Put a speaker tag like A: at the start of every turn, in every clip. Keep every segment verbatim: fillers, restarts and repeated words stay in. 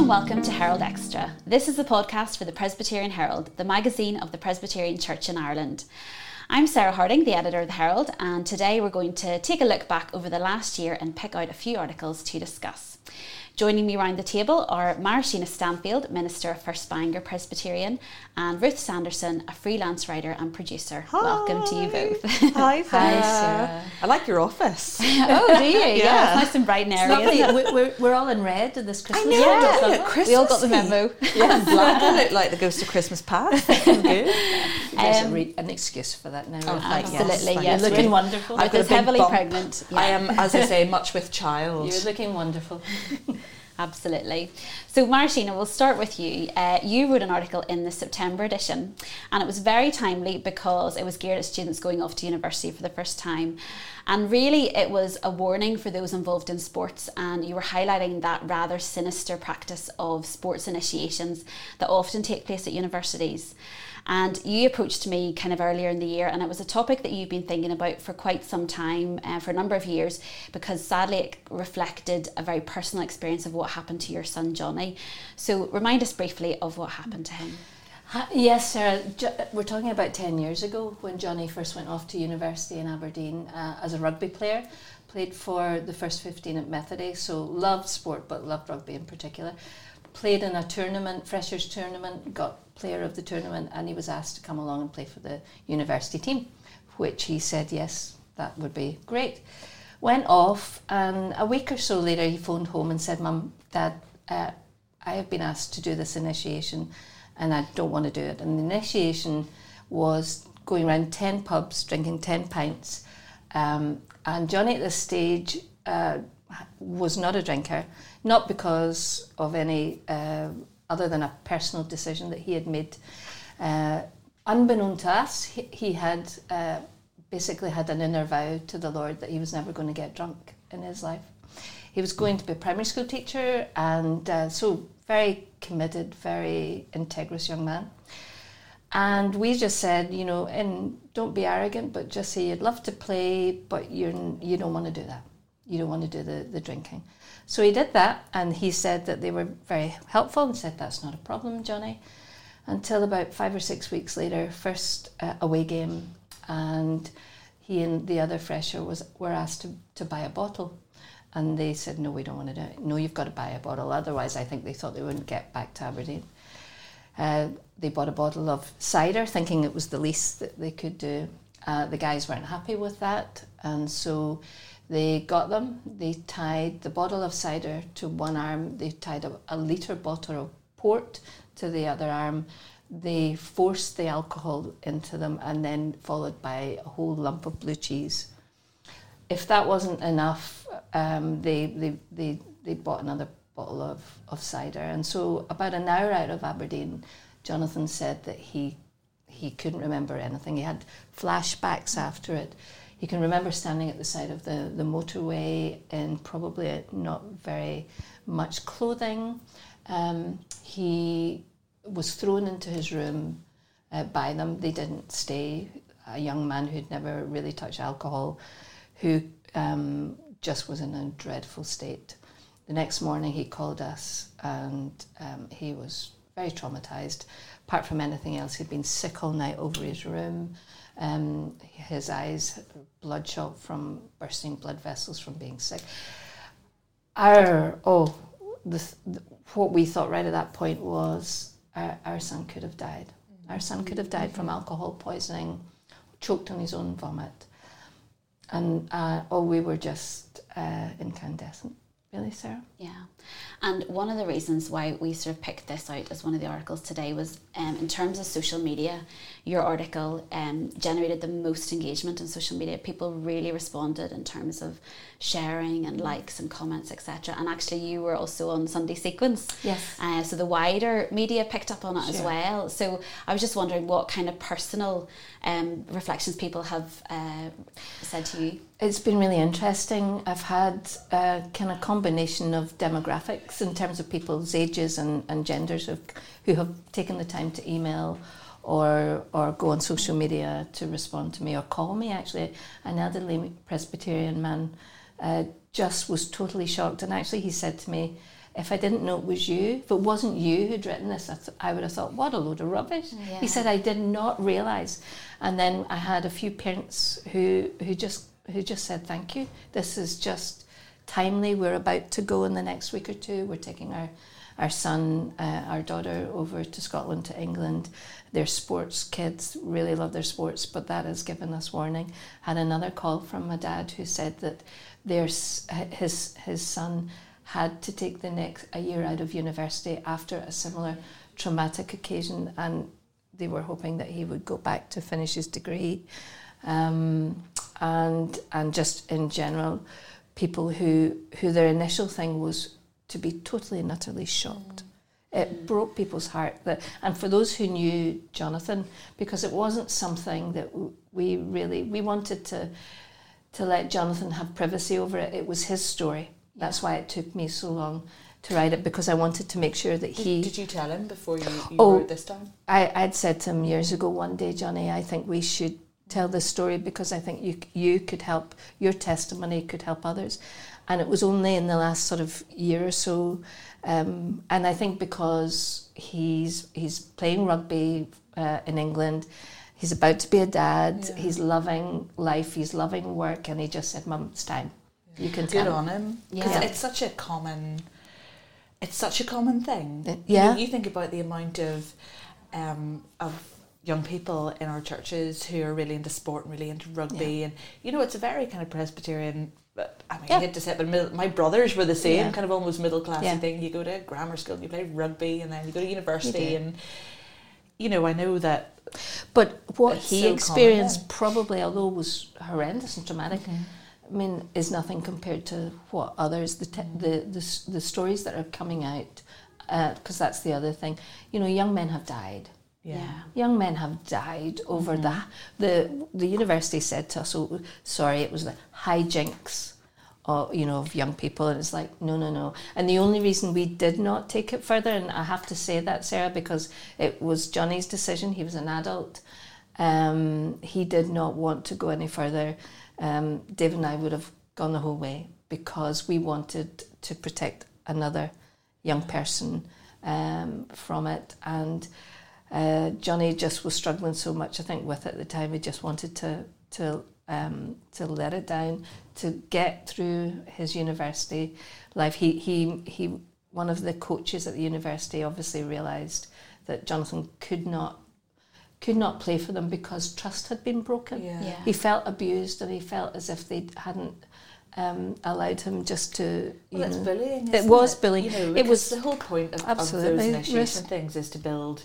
A: and welcome to Herald Extra. This is the podcast for the Presbyterian Herald, the magazine of the Presbyterian Church in Ireland. I'm Sarah Harding, the editor of the Herald, and today we're going to take a look back over the last year and pick out a few articles to discuss. Joining me around the table are Martina Stanfield, Minister of First Bangor Presbyterian, and Ruth Sanderson, a freelance writer and producer.
B: Hi.
A: Welcome to you both.
B: Hi, Sarah.
A: Hi, Sarah.
B: I like your office.
A: Oh, do you? Yeah,
B: Yeah.
A: it's nice and bright and airy.
C: Lovely.
A: Isn't it?
C: We're, we're all in red in this Christmas.
B: know,
A: Yeah,
B: don't
C: Yeah.
B: it?
A: we all got the
B: Christmassy.
A: memo.
B: Yeah, and black. I look like the ghost of Christmas past. Feels good.
C: There's
A: Um,
C: a re- an excuse for that now.
B: Oh,
C: Ruth.
B: thank
A: Absolutely,
B: yes.
A: yes.
C: You're looking
A: Ruth-
C: wonderful.
B: I've
A: Ruth is
B: got a big
A: heavily
B: bump.
A: pregnant.
B: I
A: Yeah.
B: am, as I say, much with child.
C: You're looking wonderful.
A: Absolutely. So Martina, we'll start with you. Uh, you wrote an article in the September edition, and it was very timely because it was geared at students going off to university for the first time. And really it was a warning for those involved in sports, and you were highlighting that rather sinister practice of sports initiations that often take place at universities. And you approached me kind of earlier in the year, and it was a topic that you've been thinking about for quite some time, uh, for a number of years, because sadly it reflected a very personal experience of what happened to your son Johnny. So remind us briefly of what happened to him.
C: Ha- Yes, Sarah. Jo- we're talking about ten years ago when Johnny first went off to university in Aberdeen uh, as a rugby player. Played for the first fifteen at Methody, so loved sport but loved rugby in particular. Played in a tournament, freshers tournament, got player of the tournament, and he was asked to come along and play for the university team, which he said yes, that would be great. Went off, and a week or so later he phoned home and said, Mum, Dad, uh, I have been asked to do this initiation and I don't want to do it. And the initiation was going around ten pubs, drinking ten pints, um, and Johnny at this stage uh, was not a drinker, not because of any uh, other than a personal decision that he had made. Uh, unbeknown to us, he, he had uh, basically had an inner vow to the Lord that he was never going to get drunk in his life. He was going to be a primary school teacher, and uh, so very committed, very integrous young man. And we just said, you know, and don't be arrogant, but just say you'd love to play, but you're, you don't want to do that. You don't want to do the, the drinking. So he did that, and he said that they were very helpful and said, that's not a problem, Johnny. Until about five or six weeks later, first uh, away game, and he and the other fresher was were asked to, to buy a bottle. And they said, no, we don't want to do it. No, you've got to buy a bottle. Otherwise, I think they thought they wouldn't get back to Aberdeen. Uh, they bought a bottle of cider, thinking it was the least that they could do. Uh, the guys weren't happy with that, and so they got them. They tied the bottle of cider to one arm. They tied a, a litre bottle of port to the other arm. They forced the alcohol into them, and then followed by a whole lump of blue cheese. If that wasn't enough, um, they, they they they bought another bottle of, of cider. And so about an hour out of Aberdeen, Jonathan said that he he couldn't remember anything. He had flashbacks after it. He can remember standing at the side of the, the motorway in probably not very much clothing. Um, he was thrown into his room uh, by them. They didn't stay. A young man who'd never really touched alcohol, who um, just was in a dreadful state. The next morning he called us, and um, he was very traumatised. Apart from anything else, he'd been sick all night over his room. Um, his eyes bloodshot from bursting blood vessels from being sick. Our, oh, the, the, what we thought right at that point was our, our son could have died. Our son could have died from alcohol poisoning, choked on his own vomit. And uh, oh, we were just uh, incandescent, really, Sarah.
A: Yeah. And one of the reasons why we sort of picked this out as one of the articles today was um, in terms of social media, your article um, generated the most engagement on social media. People really responded in terms of sharing and likes and comments, et cetera. And actually you were also on Sunday Sequence.
C: Yes.
A: Uh, so the wider media picked up on it
C: Sure.
A: as well. So I was just wondering what kind of personal um, reflections people have uh, said to you.
C: It's been really interesting. I've had a kind of combination of demographics in terms of people's ages and, and genders who who have taken the time to email or or go on social media to respond to me or call me. Actually, an elderly Presbyterian man uh, just was totally shocked, and actually he said to me, if I didn't know it was you, if it wasn't you who'd written this, I, th- I would have thought, what a load of rubbish.
A: Yeah.
C: He said, I did not realise. And then I had a few parents who, who just who just said, thank you. This is just timely. We're about to go in the next week or two. We're taking our, our son, uh, our daughter over to Scotland, to England. Their sports kids really love their sports, but that has given us warning. Had another call from a dad who said that their, his, his son had to take the next a year out of university after a similar traumatic occasion, and they were hoping that he would go back to finish his degree. Um, and and just in general, people who who their initial thing was to be totally and utterly shocked. Mm. It broke people's heart. That, and for those who knew Jonathan, because it wasn't something that we really, we wanted to to let Jonathan have privacy over it. It was his story. Yeah. That's why it took me so long to write it, because I wanted to make sure that he...
B: Did, did you tell him before you, you
C: oh,
B: wrote this down?
C: I, I'd said to him years ago, one day, Johnny, I think we should tell this story because I think you you could help, your testimony could help others. And it was only in the last sort of year or so, um, and I think because he's he's playing rugby uh, in England, he's about to be a dad, yeah. he's loving life, he's loving work, and he just said, Mum, it's time. You can tell.
B: Good on him. Because yeah. it's such a common, it's such a common thing.
C: Uh, yeah.
B: You know, you think about the amount of um, of young people in our churches who are really into sport and really into rugby, yeah. and you know, it's a very kind of Presbyterian. I mean, yeah. I hate to say it, but middle, my brothers were the same, yeah. kind of almost middle classy yeah. thing. You go to grammar school, and you play rugby, and then you go to university, you and you know, I know that.
C: But what he
B: so
C: experienced, common, probably, although it was horrendous and traumatic,
B: mm-hmm.
C: I mean, is nothing compared to what others, the te- mm. the, the the stories that are coming out, because uh, that's the other thing. You know, young men have died.
B: Yeah.
C: yeah, young men have died over mm-hmm. the the the university said to us, "Oh, sorry, it was the hijinks, of, you know, of young people," and it's like, no, no, no. And the only reason we did not take it further, and I have to say that, Sarah, because it was Johnny's decision. He was an adult. Um, he did not want to go any further. Um, David and I would have gone the whole way because we wanted to protect another young person um, from it, and. Uh, Johnny just was struggling so much, I think, with it at the time. He just wanted to to um, to let it down, to get through his university life. He he he. One of the coaches at the university obviously realised that Jonathan could not could not play for them because trust had been broken.
B: Yeah.
A: Yeah.
C: He felt abused, and he felt as if they hadn't um, allowed him just to. You
B: well, it's
C: know,
B: bullying.
C: It was
B: it?
C: bullying.
B: You know,
C: it was
B: the whole point of, of those initiation things is to build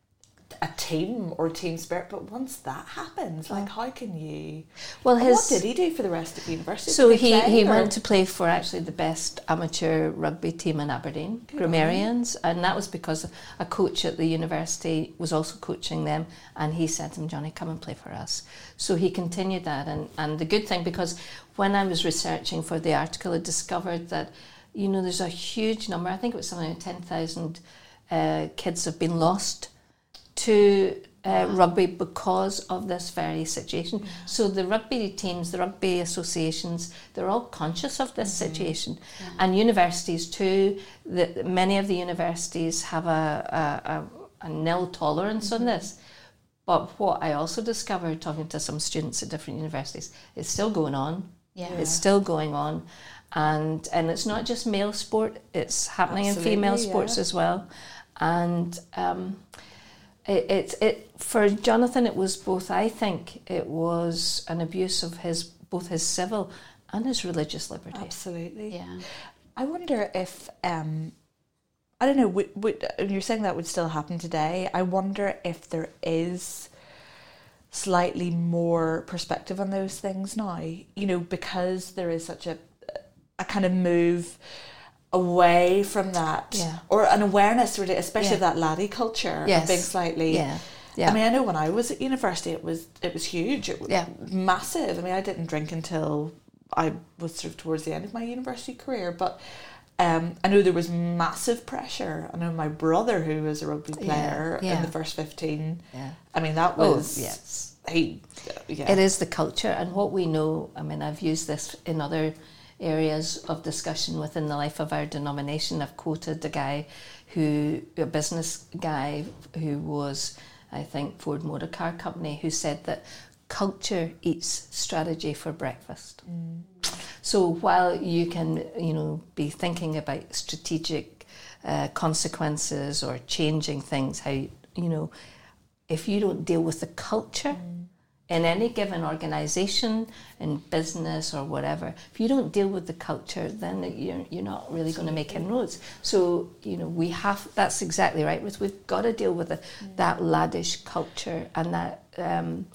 B: a team or team spirit, but once that happens, like, how can you?
C: Well, his,
B: what did he do for the rest of the university?
C: So he,
B: play,
C: he
B: or?
C: went to play for actually the best amateur rugby team in Aberdeen, Good Grammarians, and that was because a coach at the university was also coaching them, and he said to him, Johnny, come and play for us. So he continued that, and, and the good thing, because when I was researching for the article, I discovered that, you know, there's a huge number, I think it was something like ten thousand uh, kids have been lost to uh, rugby because of this very situation. Yeah. So the rugby teams, the rugby associations, they're all conscious of this mm-hmm. situation. Yeah. And universities too, the, many of the universities have a, a, a, a nil tolerance mm-hmm. on this. But what I also discovered talking to some students at different universities, it's still going on.
A: Yeah.
C: It's still going on. And and it's not just male sport, it's happening
B: Absolutely,
C: in female sports
B: yeah.
C: as well. And um, it, it, it for Jonathan, it was both, I think, it was an abuse of his both his civil and his religious liberty.
B: Absolutely.
A: Yeah.
B: I wonder if, um, I don't know, would, would, you're saying that would still happen today. I wonder if there is slightly more perspective on those things now, you know, because there is such a a kind of move away from that,
C: yeah.
B: or an awareness, really, especially
C: yeah.
B: of that laddie culture,
C: yes.
B: of being slightly.
C: Yeah. Yeah.
B: I mean, I know when I was at university, it was it was huge, it was
C: yeah.
B: massive. I mean, I didn't drink until I was sort of towards the end of my university career, but um, I know there was massive pressure. I know my brother, who was a rugby player
C: yeah. Yeah.
B: in the first fifteen.
C: Yeah.
B: I mean, that was
C: oh, yes.
B: He, yeah.
C: It is the culture, and what we know. I mean, I've used this in other areas of discussion within the life of our denomination. I've quoted a guy who, a business guy who was, I think, Ford Motor Car Company, who said that culture eats strategy for breakfast. Mm. So while you can, you know, be thinking about strategic uh, consequences or changing things, how, you know, if you don't deal with the culture mm. in any given organisation, in business or whatever, if you don't deal with the culture, then you're you're not really going to make inroads. So, you know, we have, that's exactly right, Ruth. We've got to deal with the, mm. that laddish culture and that, um,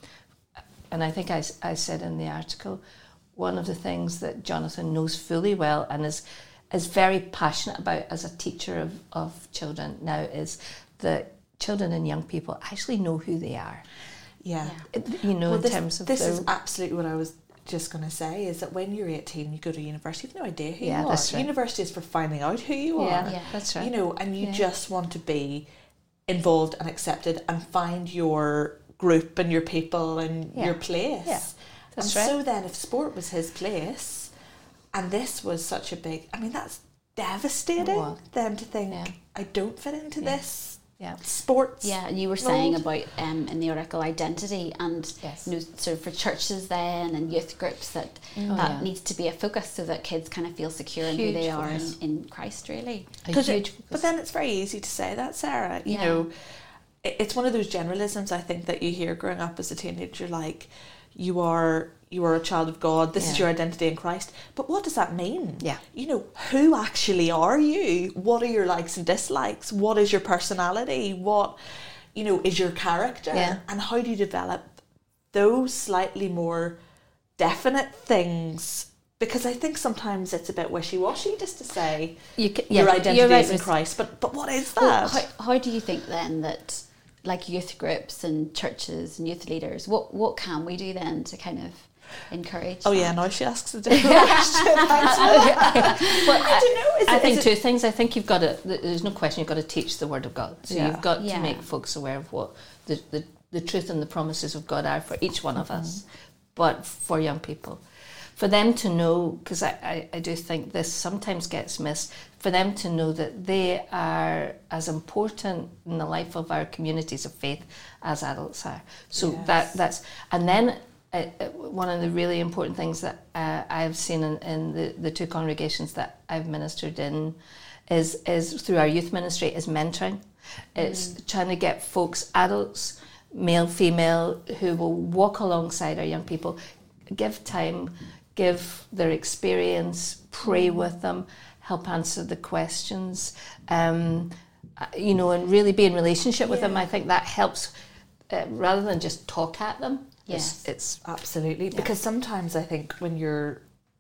C: and I think I, I said in the article, one of the things that Jonathan knows fully well and is is very passionate about as a teacher of, of children now is that children and young people actually know who they are.
B: Yeah.
C: You know,
B: well,
C: in
B: this,
C: terms of
B: this
C: their...
B: is absolutely what I was just going to say, is that when you're eighteen, you go to university, you have no idea who
C: yeah,
B: you are.
C: That's right.
B: University is for finding out who you
C: yeah,
B: are.
C: Yeah, that's right.
B: You know, and you
C: yeah.
B: just want to be involved and accepted and find your group and your people and
C: yeah.
B: your place.
C: Yeah, that's
B: and
C: right.
B: so then if sport was his place and this was such a big, I mean, that's devastating
C: Wow.
B: then to think,
C: yeah.
B: I don't fit into
C: yeah.
B: this.
C: Yeah.
B: Sports.
A: Yeah, and you were saying about um, in the article identity and
C: yes.
A: you know, sort of for churches then and youth groups that
C: oh,
A: that
C: yeah.
A: needs to be a focus so that kids kind of feel secure in who they are in, in Christ, really.
C: A huge
B: it,
C: focus.
B: But then it's very easy to say that, Sarah. You
A: yeah.
B: know, it, it's one of those generalisms I think that you hear growing up as a teenager, like you are you are a child of God, this
C: yeah.
B: is your identity in Christ. But what does that mean?
C: Yeah.
B: You know, who actually are you? What are your likes and dislikes? What is your personality? What, you know, is your character?
C: Yeah.
B: And how do you develop those slightly more definite things? Because I think sometimes it's a bit wishy-washy just to say
C: you can, yeah,
B: your identity
C: right,
B: is in Christ. But but what is that?
A: Well, how, how do you think then that like youth groups and churches and youth leaders, what, what can we do then to kind of encourage
B: Oh
A: that?
B: yeah, now she asks a different question. Well, I don't know. Is
C: I
B: it,
C: think
B: is
C: two
B: it,
C: things. I think you've got to. There's no question. You've got to teach the Word of God. So
B: Yeah.
C: you've got
A: Yeah.
C: to make folks aware of what the, the the truth and the promises of God are for each one of
B: Mm-hmm.
C: us. But for young people, for them to know, because I, I I do think this sometimes gets missed. For them to know that they are as important in the life of our communities of faith as adults are. So
B: Yes.
C: that that's and then. Uh, one of the really important things that uh, I've seen in, in the, the two congregations that I've ministered in is is through our youth ministry is mentoring. It's mm. trying to get folks, adults, male, female, who will walk alongside our young people, give time, give their experience, pray mm. with them, help answer the questions, um, you know, and really be in relationship with yeah. them. I think that helps uh, rather than just talk at them.
A: Yes,
B: it's, it's absolutely yeah. because sometimes I think when you're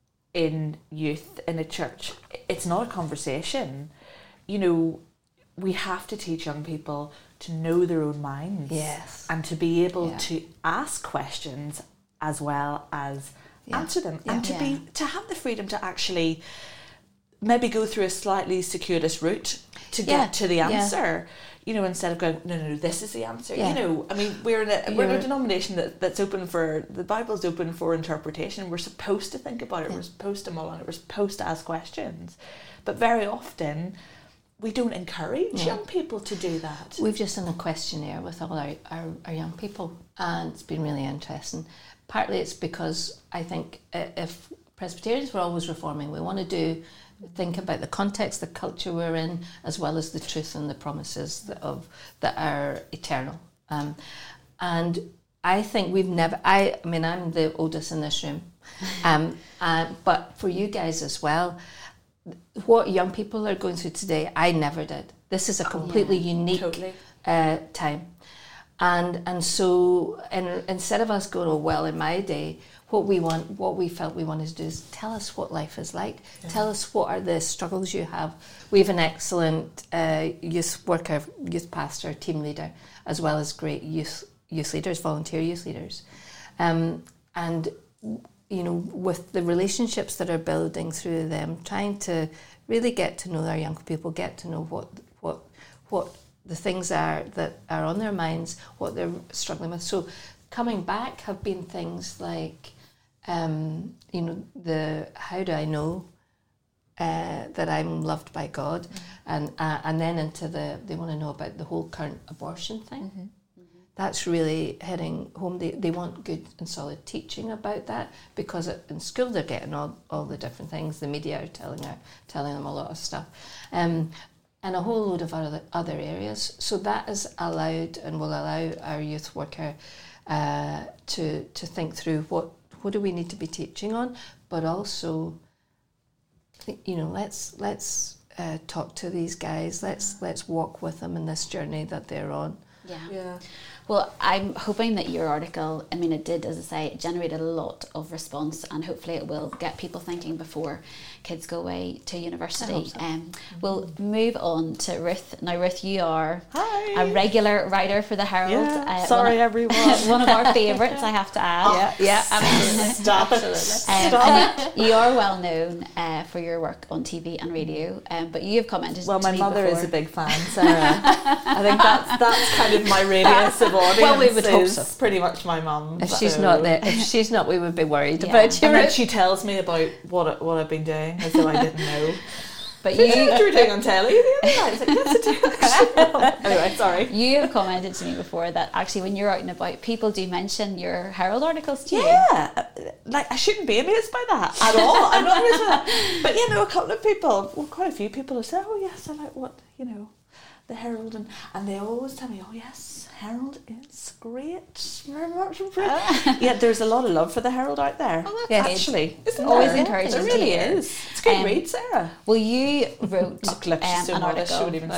B: in youth in a church, it's not a conversation. You know, we have to teach young people to know their own minds,
C: yes,
B: and to be able
C: yeah.
B: to ask questions as well as yeah. answer them,
C: yeah.
B: and to
A: yeah.
B: be to have the freedom to actually maybe go through a slightly circuitous route to
C: yeah.
B: get to the answer.
C: Yeah.
B: You know, instead of going, no, no, no, this is the answer.
C: Yeah.
B: You know, I mean, we're in a we're in
C: You're,
B: a denomination that, that's open for, the Bible's open for interpretation. We're supposed to think about it. Yeah. We're supposed to mull on it. We're supposed to ask questions. But very often, we don't encourage yeah. young people to do that.
C: We've just done a questionnaire with all our, our, our young people, and it's been really interesting. Partly it's because I think if Presbyterians were always reforming, we want to do think about the context, the culture we're in, as well as the truth and the promises that of that are eternal. Um, and I think we've never. I, I mean, I'm the oldest in this room, um, uh, but for you guys as well, what young people are going through today, I never did. This is a completely
B: oh, yeah.
C: unique
B: totally.
C: uh, time, and and so and instead of us going, oh well, in my day. What we want, what we felt we wanted to do is tell us what life is like. Yeah. Tell us what are the struggles you have. We have an excellent uh, youth worker, youth pastor, team leader, as well as great youth youth leaders, volunteer youth leaders, um, and you know, with the relationships that are building through them, trying to really get to know our young people, get to know what what what the things are that are on their minds, what they're struggling with. So, coming back have been things like. um, you know, the how do I know uh, that I'm loved by God, mm-hmm. and uh, and then into the they want to know about the whole current abortion thing. Mm-hmm. That's really hitting home. They they want good and solid teaching about that, because in school they're getting all, all the different things. The media are telling her, telling them a lot of stuff, um, and a whole load of other other areas. So that is allowed and will allow our youth worker uh, to to think through what what do we need to be teaching on, but also, you know, let's let's uh, talk to these guys. Let's let's walk with them in this journey that they're on.
A: Yeah.
B: Yeah.
A: Well, I'm hoping that your article, I mean, it did, as I say, it generated a lot of response, and hopefully it will get people thinking before kids go away to university.
C: So.
A: Um, we'll move on to Ruth. Now, Ruth, you are
B: Hi.
A: a regular writer for the Herald.
B: Yeah.
A: Uh,
B: Sorry,
A: one of,
B: everyone.
A: one of our favourites, I have to add.
C: Yeah, yeah, absolutely.
B: Stop it.
A: Um,
B: Stop.
A: and you, you are well known uh, for your work on T V and radio, um, but you have commented
B: Well,
A: to
B: my
A: me
B: mother
A: before.
B: is a big fan, Sarah. I think that's that's kind of my radius of audience.
C: Well, we would hope
B: is
C: so.
B: Pretty much my mum.
C: If
B: so.
C: she's not there, if she's not, we would be worried
A: Yeah.
C: about you.
B: And then she tells me about what what I've been doing, as though I didn't know.
A: But
B: You
A: you,
B: were doing on telly the other night. I was like, yes, I do. Actually. Anyway, sorry.
A: you have commented to me before that actually when you're out and about, people do mention your Herald articles to you.
B: Yeah, like I shouldn't be amused by that at all. I'm not amused by that. But you know, a couple of people, well, quite a few people have said, "Oh yes, I like what you know, the Herald," and and they always tell me, "Oh yes, Herald is great, very much improved." Uh. Yeah, there's a lot of love for the Herald out there.
A: Oh,
C: Yeah.
B: Actually, isn't
A: Always
B: there?
A: encouraging
B: It
A: to
B: really
A: hear.
B: is. It's a good
A: Um,
B: read, Sarah.
A: Well, you wrote
B: Not clips,
A: um,
B: so
A: an
B: modest, she
A: article.
B: would even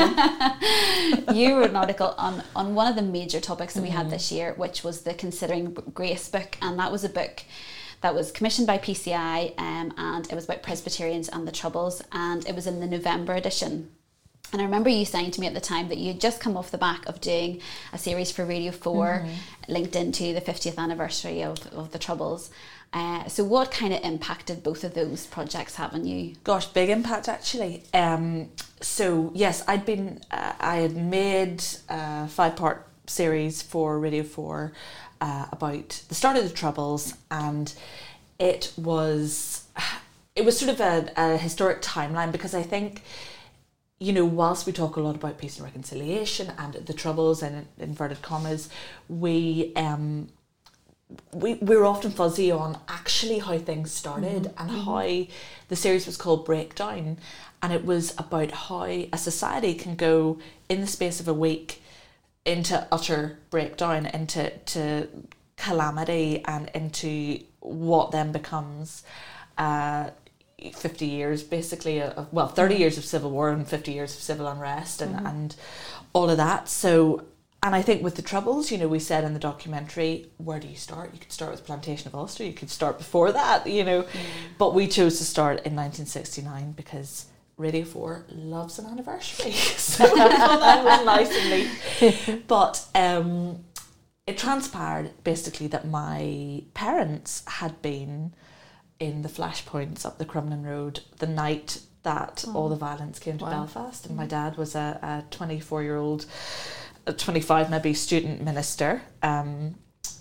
B: say.
A: You wrote an article on, on one of the major topics that we had this year, which was the Considering Grace book, and that was a book that was commissioned by P C I, um, and it was about Presbyterians and the Troubles, and it was in the November edition. And I remember you saying to me at the time that you had just come off the back of doing a series for Radio four, mm-hmm. linked into the fiftieth anniversary of, of the Troubles. Uh, so what kind of impact did both of those projects have on you?
B: Gosh, big impact actually. Um, so yes, I'd been, uh, I had made a five-part series for Radio four uh, about the start of the Troubles, and it was, it was sort of a, a historic timeline, because I think, you know, whilst we talk a lot about peace and reconciliation and the Troubles and inverted commas, we um we we're often fuzzy on actually how things started, mm-hmm. and how the series was called Breakdown, and it was about how a society can go in the space of a week into utter breakdown, into to calamity, and into what then becomes uh fifty years basically of, well, thirty years of civil war and fifty years of civil unrest, and, mm-hmm. and all of that. So, and I think with the Troubles, you know, we said in the documentary, where do you start? You could start with Plantation of Ulster, you could start before that, you know, mm. but we chose to start in nineteen sixty-nine because Radio four loves an anniversary. So we thought that was nice and neat. But um, it transpired basically that my parents had been in the flashpoints up the Crumlin Road the night that oh. all the violence came to wow. Belfast, and my dad was a, a twenty-four-year-old, a twenty-five maybe, student minister, um,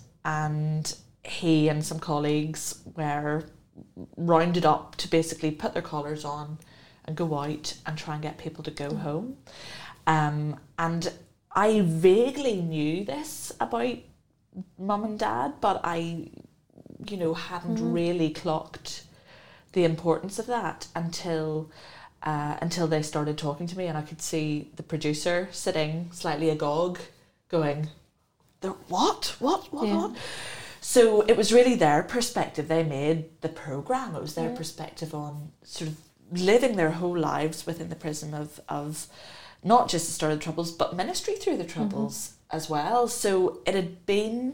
B: and he and some colleagues were rounded up to basically put their collars on and go out and try and get people to go mm. home. Um, and I vaguely knew this about mum and dad, but I, you know, hadn't mm. really clocked the importance of that until uh, until they started talking to me, and I could see the producer sitting slightly agog, going, "The what? What? What? Yeah. What?" So it was really their perspective. They made the programme. It was their yeah. perspective on sort of living their whole lives within the prism of of not just the start of the Troubles, but ministry through the Troubles mm-hmm. as well. So it had been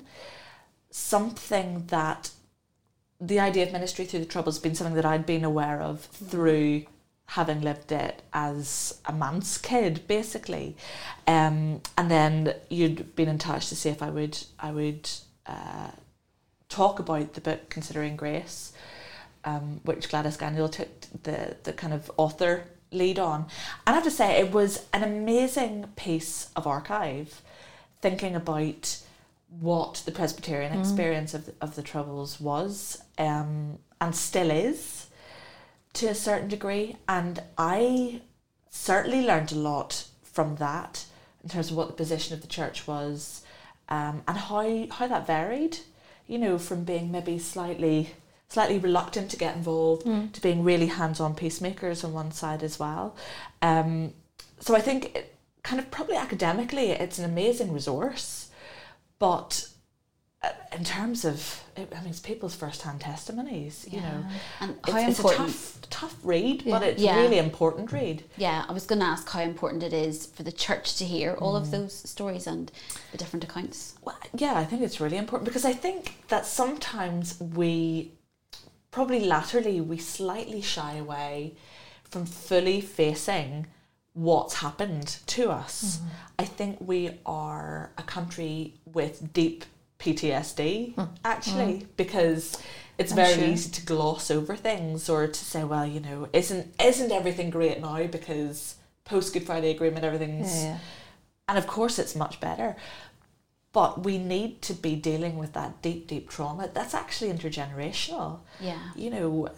B: something that the idea of ministry through the Troubles has been something that I'd been aware of through having lived it as a manse kid, basically. Um, and then you'd been in touch to see if I would I would uh, talk about the book Considering Grace, um, which Gladys Gandhill took the, the kind of author lead on. And I have to say, it was an amazing piece of archive, thinking about what the Presbyterian mm. experience of the, of the Troubles was, um, and still is to a certain degree. And I certainly learned a lot from that in terms of what the position of the church was, um, and how how that varied, you know, from being maybe slightly slightly reluctant to get involved mm. to being really hands-on peacemakers on one side as well. Um, so I think it, kind of probably academically it's an amazing resource, but in terms of, I mean, it's people's first-hand testimonies, you yeah. know.
A: And
B: it's,
A: how
B: it's
A: important,
B: a tough, tough read,
A: yeah.
B: but it's
A: yeah.
B: really important read.
A: Yeah, I was going to ask how important it is for the church to hear all mm. of those stories and the different accounts.
B: Well, yeah, I think it's really important, because I think that sometimes we, probably latterly, we slightly shy away from fully facing what's happened to us. Mm. I think we are a country with deep P T S D, mm. actually, mm. because it's I'm very sure. easy to gloss over things, or to say, well, you know, isn't isn't everything great now because post Good Friday Agreement everything's yeah, yeah. and of course it's much better, but we need to be dealing with that deep deep trauma that's actually intergenerational.
A: Yeah,
B: you know,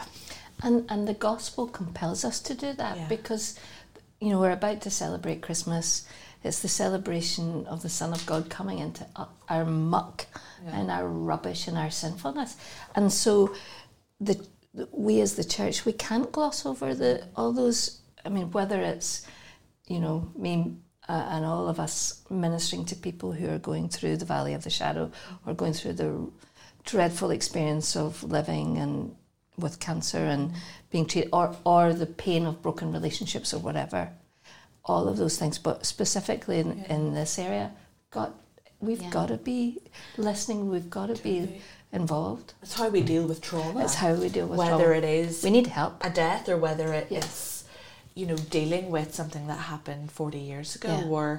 C: and and the gospel compels us to do that, yeah. because, you know, we're about to celebrate Christmas. It's the celebration of the Son of God coming into our muck yeah. and our rubbish and our sinfulness. And so the we as the church, we can't gloss over the all those, I mean, whether it's, you know, me uh, and all of us ministering to people who are going through the valley of the shadow, or going through the dreadful experience of living and with cancer and mm. being treated, or, or the pain of broken relationships or whatever. All of those things, but specifically in, yeah. in this area, got we've yeah. got to be listening. We've got to be, be involved.
B: It's how we deal with trauma.
C: It's how we deal with
B: whether
C: trauma.
B: it is
C: we need help,
B: a death, or whether it
C: yes.
B: is, you know, dealing with something that happened forty years ago,
C: yeah.
B: or.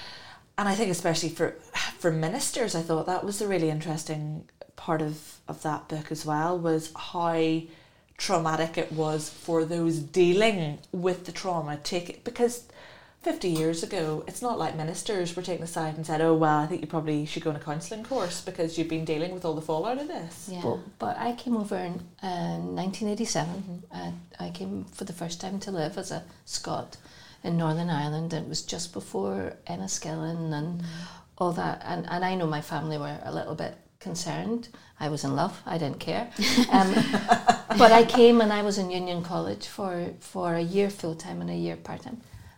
B: And I think especially for for ministers, I thought that was a really interesting part of of that book as well, was how traumatic it was for those dealing with the trauma. Take it because. fifty years ago, it's not like ministers were taken aside and said, oh, well, I think you probably should go on a counselling course because you've been dealing with all the fallout of this.
C: Yeah. But, but I came over in uh, nineteen eighty-seven. Mm-hmm. Uh, I came for the first time to live as a Scot in Northern Ireland. And it was just before Enniskillen and mm-hmm. all that. And, and I know my family were a little bit concerned. I was in love. I didn't care. Um, but I came and I was in Union College for, for a year full-time and a year part-time.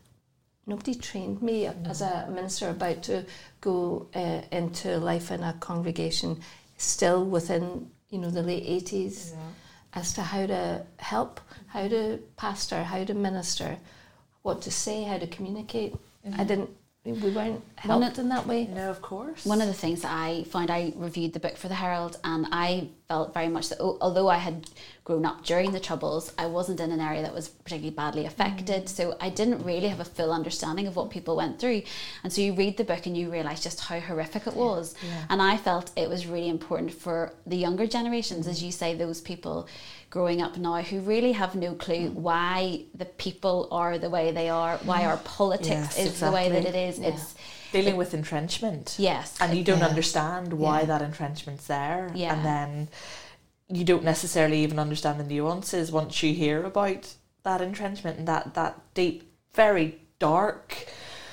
C: Nobody trained me mm. as a minister about to go uh, into life in a congregation still within, you know, the late eighties yeah. as to how to help, how to pastor, how to minister, what to say, how to communicate. Mm-hmm. I didn't, we weren't helped in that way.
B: No, of course.
A: One of the things that I found, I reviewed the book for the Herald, and I felt very much that although I had grown up during the Troubles, I wasn't in an area that was particularly badly affected, mm. so I didn't really have a full understanding of what people went through. And so you read the book and you realise just how horrific it was.
B: Yeah.
A: And I felt it was really important for the younger generations, mm. as you say, those people growing up now who really have no clue mm. why the people are the way they are, why our politics yes, is exactly. the way that it is.
C: Yeah.
A: It's
B: dealing
A: it,
B: with entrenchment.
A: Yes.
B: And you don't
C: yeah.
B: understand why
A: yeah.
B: that entrenchment's there.
A: Yeah.
B: And then you don't necessarily even understand the nuances once you hear about that entrenchment and that, that deep, very dark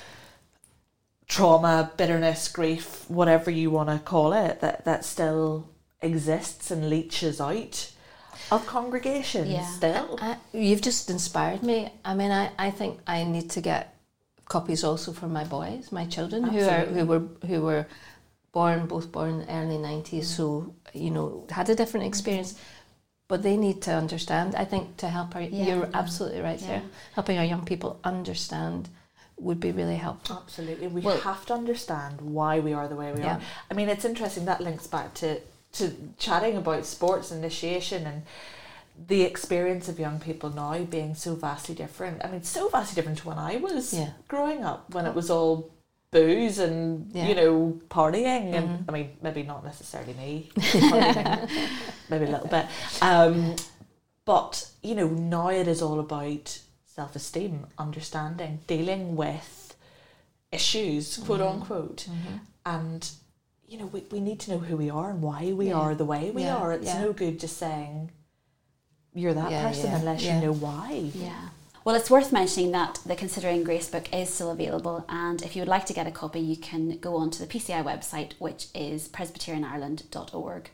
B: trauma, bitterness, grief, whatever you want to call it, that, that still exists and leaches out of congregations
A: yeah.
B: still.
C: I, I, you've just inspired me. I mean, I, I think I need to get copies also for my boys, my children,
B: Absolutely.
C: who are who were who were born, both born in the early nineties, mm. who, you know, had a different experience, but they need to understand. I think to help our,
A: yeah.
C: you're absolutely right
A: yeah.
C: there, helping our young people understand would be really helpful.
B: Absolutely. We
A: well,
B: have to understand why we are the way we
C: yeah.
B: are. I mean, it's interesting, that links back to, to chatting about sports initiation and the experience of young people now being so vastly different. I mean, so vastly different to when I was yeah. growing up, when it was all booze and, yeah. you know, partying. And mm-hmm. I mean, maybe not necessarily me, maybe a little bit. Um, but, you know, now it is all about self-esteem, understanding, dealing with issues, quote mm-hmm. unquote.
C: Mm-hmm.
B: And, you know, we, we need to know who we are and why we
C: Yeah.
B: are the way we
C: Yeah,
B: are. It's
C: yeah.
B: no good just saying you're that
C: Yeah,
B: person
C: yeah,
B: unless
C: yeah.
B: you know why.
A: Yeah. Well, it's worth mentioning that the Considering Grace book is still available, and if you would like to get a copy, you can go on to the P C I website, which is presbyterian ireland dot org.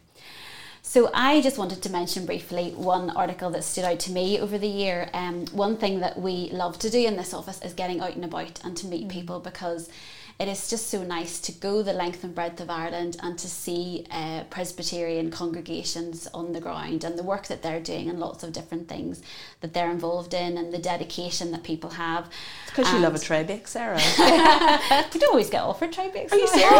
A: So I just wanted to mention briefly one article that stood out to me over the year. Um, one thing that we love to do in this office is getting out and about and to meet mm. people, because it is just so nice to go the length and breadth of Ireland and to see uh, Presbyterian congregations on the ground and the work that they're doing and lots of different things that they're involved in and the dedication that people have.
B: It's because you love a tray bake, Sarah.
A: We don't always get offered tray bakes.
B: Are you serious?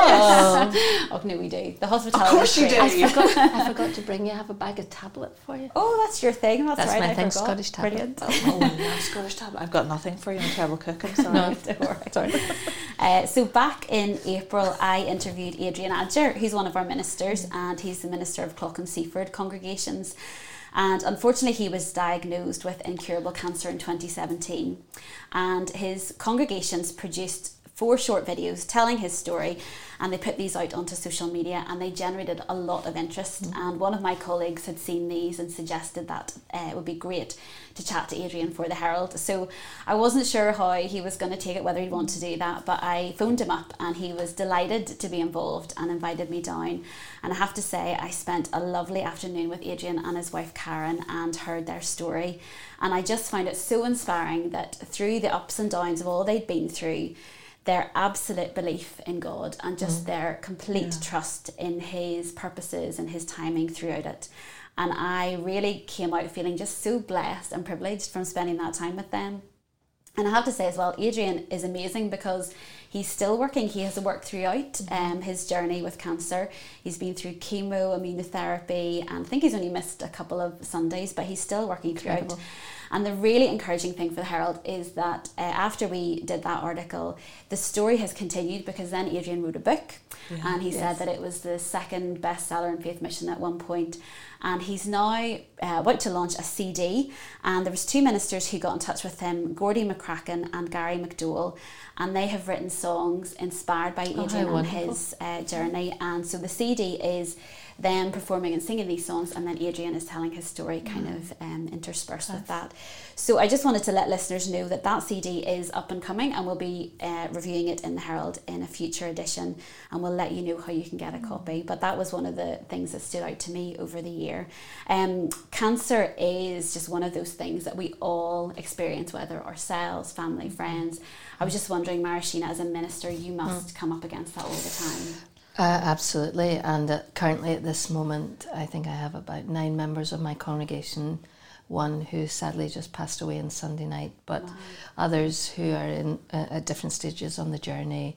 A: Oh. Oh, no, we do. The hospitality.
B: Of course you do.
C: I forgot, I forgot to bring you. I have a bag of tablet for you.
A: Oh, that's your thing. That's,
C: That's
A: right.
C: my
A: I
C: thing,
A: forgot.
C: Scottish tablet.
A: Brilliant.
B: Oh, I love Scottish tablet. I've got nothing for you. I'm a terrible cook. I'm sorry.
C: No,
A: don't worry.
B: Sorry.
A: Uh, so back in April, I interviewed Adrian Adger, who's one of our ministers, and he's the minister of Clough and Seaford congregations. And unfortunately, he was diagnosed with incurable cancer in twenty seventeen. And his congregations produced four short videos telling his story, and they put these out onto social media, and they generated a lot of interest. Mm. And one of my colleagues had seen these and suggested that uh, it would be great to chat to Adrian for the Herald. So I wasn't sure how he was going to take it, whether he'd want to do that, but I phoned him up and he was delighted to be involved and invited me down. And I have to say, I spent a lovely afternoon with Adrian and his wife Karen and heard their story. And I just found it so inspiring that through the ups and downs of all they'd been through, their absolute belief in God and just mm. their complete yeah. trust in his purposes and his timing throughout it. And I really came out feeling just so blessed and privileged from spending that time with them. And I have to say as well, Adrian is amazing because he's still working. He has worked throughout mm-hmm. um, his journey with cancer. He's been through chemo, immunotherapy, and I think he's only missed a couple of Sundays, but he's still working throughout. Incredible. And the really encouraging thing for the Herald is that uh, after we did that article, the story has continued, because then Adrian wrote a book yeah, and he yes. said that it was the second bestseller in Faith Mission at one point. And he's now uh, about to launch a C D, and there was two ministers who got in touch with him, Gordy McCracken and Gary McDowell, and they have written songs inspired by Adrian oh, and his uh, journey. And so the C D is them performing and singing these songs, and then Adrian is telling his story kind mm. of um, interspersed That's with that. So I just wanted to let listeners know that that C D is up and coming, and we'll be uh, reviewing it in the Herald in a future edition, and we'll let you know how you can get a copy. But that was one of the things that stood out to me over the year. Um, cancer is just one of those things that we all experience, whether ourselves, family, friends. I was just wondering, Marashina, as a minister, you must mm. come up against that all the time.
C: Uh, absolutely, and uh, currently at this moment, I think I have about nine members of my congregation, one who sadly just passed away on Sunday night, but wow. others who are in uh, at different stages on the journey.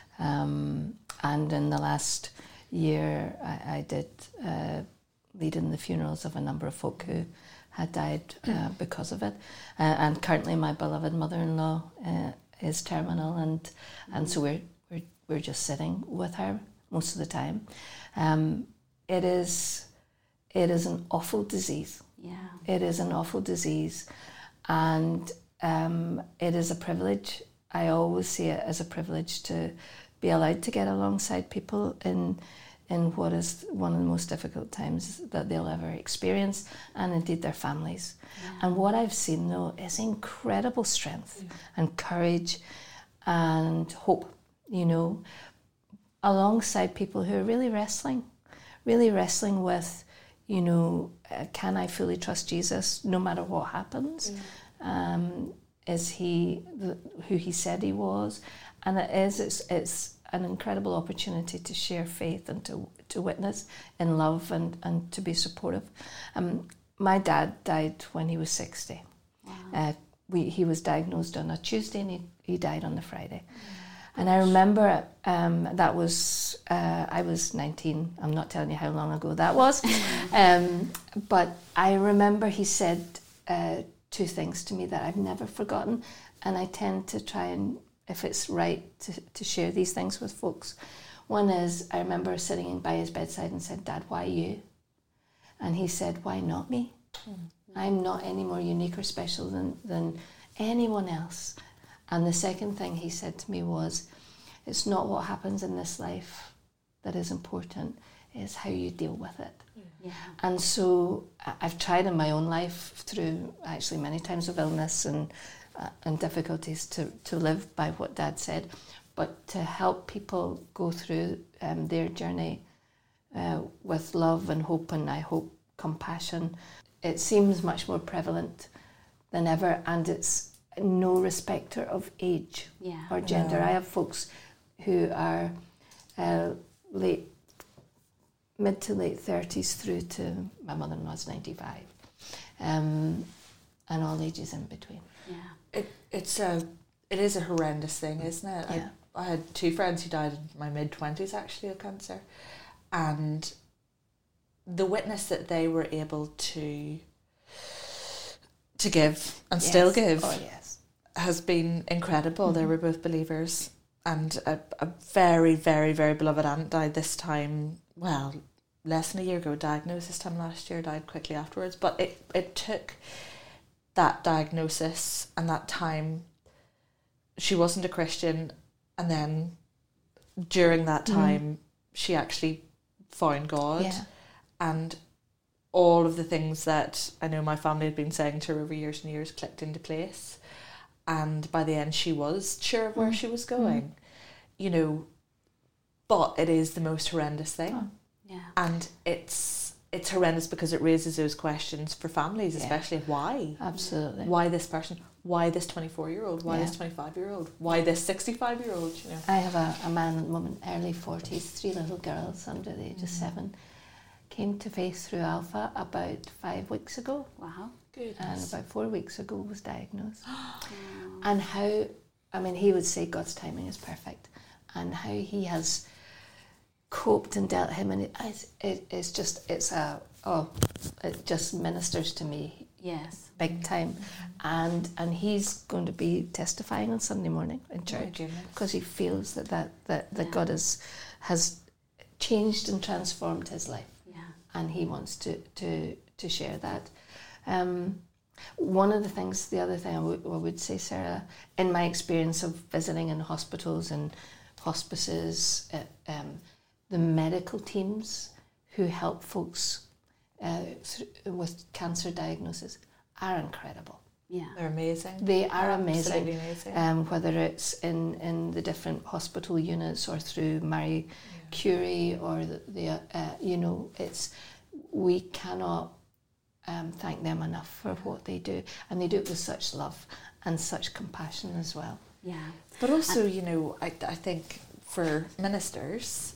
C: Um, and in the last year, I, I did uh, lead in the funerals of a number of folk who had died uh, because of it. Uh, and currently, my beloved mother-in-law uh, is terminal, and and so we're we're we're just sitting with her most of the time. Um, it is it is an awful disease.
A: Yeah.
C: It is an awful disease, and um, it is a privilege. I always see it as a privilege to be allowed to get alongside people in in what is one of the most difficult times that they'll ever experience, and indeed their families. Yeah. And what I've seen, though, is incredible strength yeah. and courage and hope, you know, alongside people who are really wrestling, really wrestling with, you know, uh, can I fully trust Jesus no matter what happens? Mm. Um, is he the, who he said he was? And it is, it's, it's an incredible opportunity to share faith and to to witness in love and, and to be supportive. Um, my dad died when he was sixty. Wow. Uh, we, he was diagnosed on a Tuesday and he, he died on the Friday. Mm. And I remember um, that was, uh, I was nineteen. I'm not telling you how long ago that was. um, but I remember he said uh, two things to me that I've never forgotten. And I tend to try and, if it's right, to, to share these things with folks. One is, I remember sitting by his bedside and said, Dad, why you? And he said, why not me? Mm-hmm. I'm not any more unique or special than, than anyone else. And the second thing he said to me was, it's not what happens in this life that is important is how you deal with it.
A: Yeah.
C: And so I've tried in my own life through actually many times of illness and uh, and difficulties to, to live by what Dad said, but to help people go through um, their journey uh, with love and hope, and I hope compassion. It seems much more prevalent than ever, and it's no respecter of age
A: Yeah.
C: or gender.
B: No.
C: I have folks who are uh, late mid to late thirties through to my mother-in-law's ninety-five, um, and all ages in between.
A: Yeah.
B: It it's a it is a horrendous thing, isn't it?
C: Yeah.
B: I, I had two friends who died in my mid twenties actually of cancer, and the witness that they were able to to give and
C: Yes.
B: still give
C: Oh yes.
B: has been incredible.
C: Mm-hmm.
B: They were both believers, and a, a very, very, very beloved aunt died this time, well, less than a year ago, diagnosed this time last year, died quickly afterwards. But it, it took that diagnosis and that time. She wasn't a Christian, and then during that time, mm. she actually found God.
C: Yeah.
B: And all of the things that I know my family had been saying to her over years and years clicked into place. And by the end, she was sure of where mm. she was going. Mm. You know, but it is the most horrendous thing.
C: Oh.
A: Yeah.
B: And it's it's horrendous because it raises those questions for families,
C: Yeah.
B: especially of why.
C: Absolutely.
B: Why this person? Why this twenty-four-year-old? Why
C: Yeah.
B: this twenty-five-year-old? Why this sixty-five-year-old? You know.
C: I have a, a man at the moment, early forties, three little girls under the age mm. of seven, came to faith through Alpha about five weeks ago.
A: Wow.
B: Goodness.
C: And about four weeks ago was diagnosed. And how, I mean, he would say God's timing is perfect, and how he has coped and dealt him, and it, it, it's just, it's a, oh, it just ministers to me.
A: Yes.
C: Big time. And and he's going to be testifying on Sunday morning in church because he feels that, that, that, that
A: yeah.
C: God has, has changed and transformed his life.
A: Yeah.
C: And he wants to, to, to share that. Um, one of the things, the other thing I, w- I would say, Sarah, in my experience of visiting in hospitals and hospices, uh, um, the medical teams who help folks uh, th- with cancer diagnosis are incredible.
A: Yeah.
B: They're amazing.
C: They are
B: Absolutely
C: amazing.
B: amazing.
C: Um, whether it's in, in the different hospital units or through Marie yeah. Curie or the, the uh, you know, it's, we cannot um, thank them enough for what they do. And they do it with such love and such compassion as well.
A: Yeah.
B: But also, and, you know, I, I think for ministers,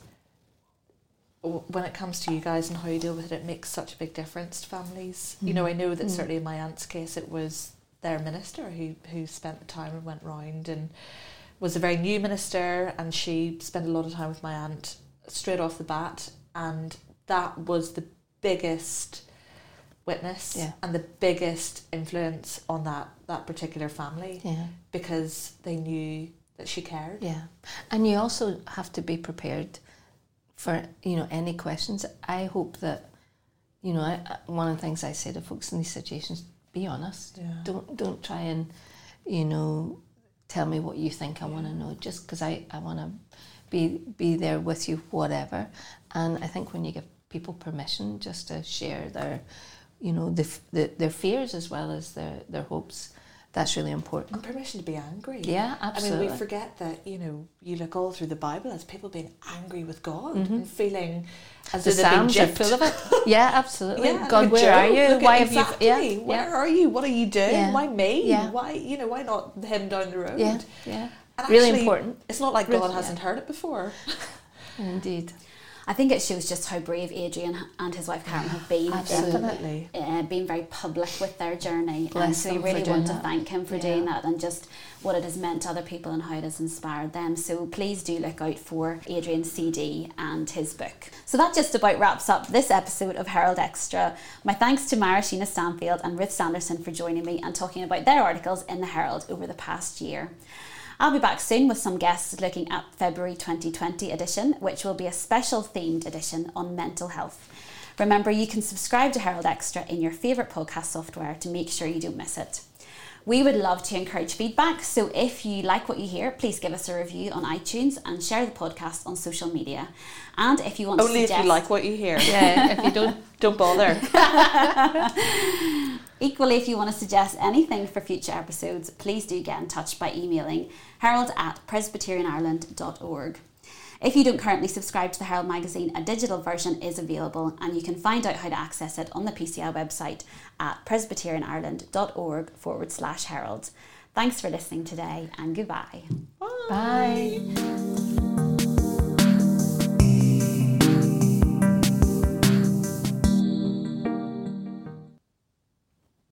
B: when it comes to you guys and how you deal with it, it makes such a big difference to families. Mm. You know, I know that mm. certainly in my aunt's case, it was their minister who, who spent the time and went round and was a very new minister, and she spent a lot of time with my aunt straight off the bat, and that was the biggest witness
C: yeah.
B: and the biggest influence on that, that particular family
C: yeah.
B: because they knew that she cared.
C: Yeah. And you also have to be prepared for, you know, any questions. I hope that, you know, I, one of the things I say to folks in these situations, be honest.
B: Yeah.
C: Don't don't try and, you know, tell me what you think I yeah. want to know, just because I, I want to be be there with you, whatever. And I think when you give people permission just to share their, you know, the, the, their fears as well as their, their hopes, that's really important.
B: And permission to be angry.
C: Yeah, absolutely.
B: I mean, we forget that, you know, you look all through the Bible as people being angry with God
C: mm-hmm.
B: and feeling as
C: the
B: though they've been
C: Psalms
B: gypped.
C: are full of it. Yeah, absolutely.
B: Yeah,
C: God, where
B: Job,
C: are you? Why have
B: exactly.
C: you? Yeah,
B: where
C: yeah.
B: are you? What are you doing?
C: Yeah.
B: Why me?
C: Yeah.
B: Why, you know, why not him down the road?
C: Yeah, yeah.
B: And
C: really
B: actually,
C: important.
B: It's not like
C: really,
B: God hasn't
C: yeah.
B: heard it before.
C: Indeed.
A: I think it shows just how brave Adrian and his wife Karen have been.
B: Definitely.
A: Uh, being very public with their journey.
C: Bless
A: and so we
C: them
A: really
C: for
A: want
C: doing
A: to
C: that.
A: thank him for
C: Yeah.
A: doing that and just what it has meant to other people and how it has inspired them. So please do look out for Adrian's C D and his book. So that just about wraps up this episode of Herald Extra. My thanks to Mara Sheena Stanfield and Ruth Sanderson for joining me and talking about their articles in the Herald over the past year. I'll be back soon with some guests looking at February twenty twenty edition, which will be a special themed edition on mental health. Remember, you can subscribe to Herald Extra in your favourite podcast software to make sure you don't miss it. We would love to encourage feedback, so if you like what you hear, please give us a review on iTunes and share the podcast on social media. And if you want
B: Only
A: to suggest...
B: if you like what you hear. Yeah, if you don't, don't bother.
A: Equally, if you want to suggest anything for future episodes, please do get in touch by emailing herald at presbyterian ireland dot org. If you don't currently subscribe to the Herald magazine, a digital version is available, and you can find out how to access it on the P C I website at presbyterian ireland dot org forward slash herald. Thanks for listening today, and goodbye.
C: Bye. Bye.